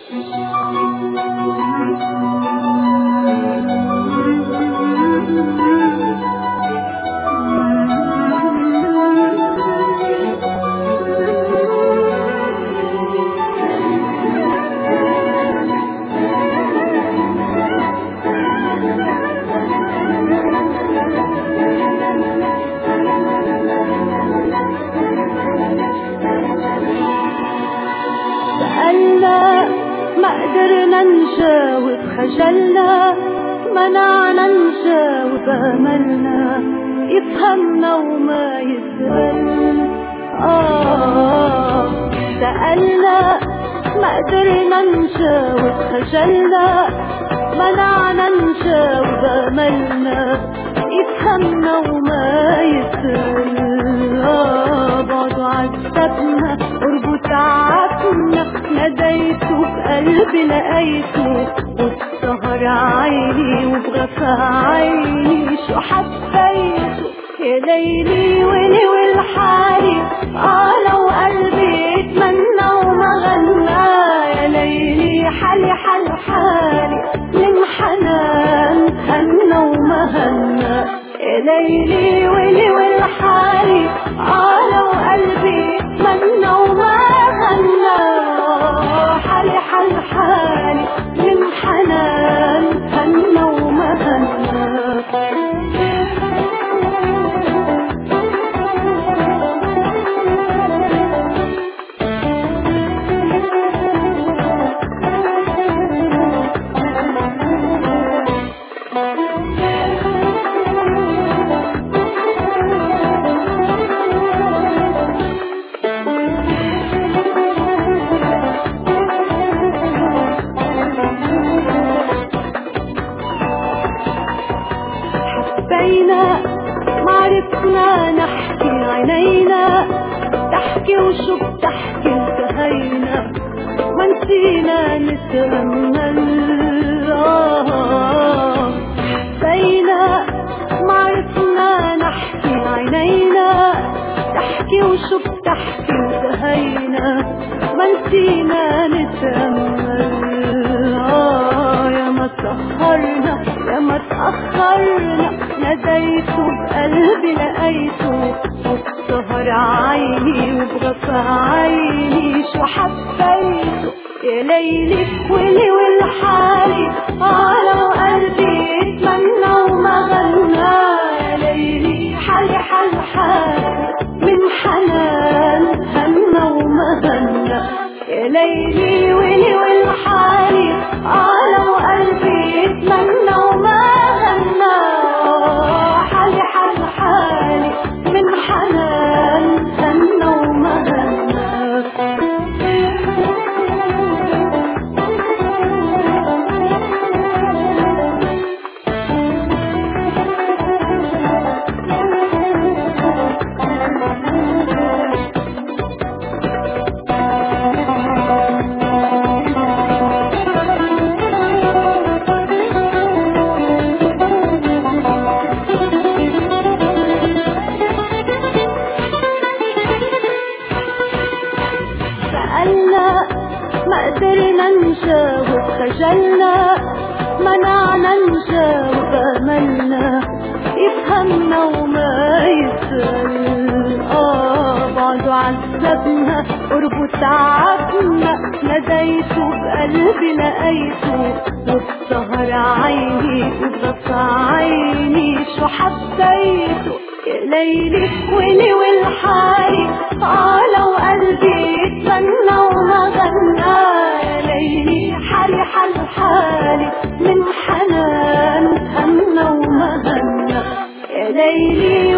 ما قدرنا نجاوب خجلنا، منعنا نجاوب أملنا يفهمنا وما يسأل. سألنا ما قدرنا نجاوب خجلنا، منعنا نجاوب أملنا يفهمنا وما يسأل. بعد عذبنا قربه تعبنا، ناديته بقلبي لقيته، والسهر عيني وبغفى عيني شو حبيته. يا ليلي ولي والحالي لو قلبي يتمنى وما غنى. يا ليلي حالي حال حالي من حنان هنى وما هنى. يا ليلي ولي والحالي لو قلبي يتمنى وما غنى. حالي حال حالي من حنان هنى وما هنى. معرفنا نحكي عينينا تحكي وشو بتحكي انتهينا، ما نسينا نتأمل. بينا معرفنا نحكي عينينا تحكي وشو بتحكي انتهينا، ما نسينا نتأمل. يا ما تأخرنا يا ما تأخرنا، ناديته بقلبي لقيته، والسهر عيني وبغفى عيني شو حبيته. يا ليلي ولي والحالي لو قلبي يتمنى وما غنى. يا ليلي حالي حال حالي من حنان هنى وما هنى. يا ليلي ولي والحالي لو قلبي يتمنى وما غنى. حالي حال حالي من حنان هنى وما هنى. ما قدرنا نجاوب خجلنا، منعنا نجاوب أملنا يفهمنا وما يسأل. بعد عذبنا قربه تعبنا، ناديته بقلبي لقيته، والسهر عيني وبغفى عيني شو حبيته. يا ليلي ولي والحالي لو قلبي يتمنى وما غنى. يا ليلي حالي حال حالي من حنان هنى وما هنى. يا ليلي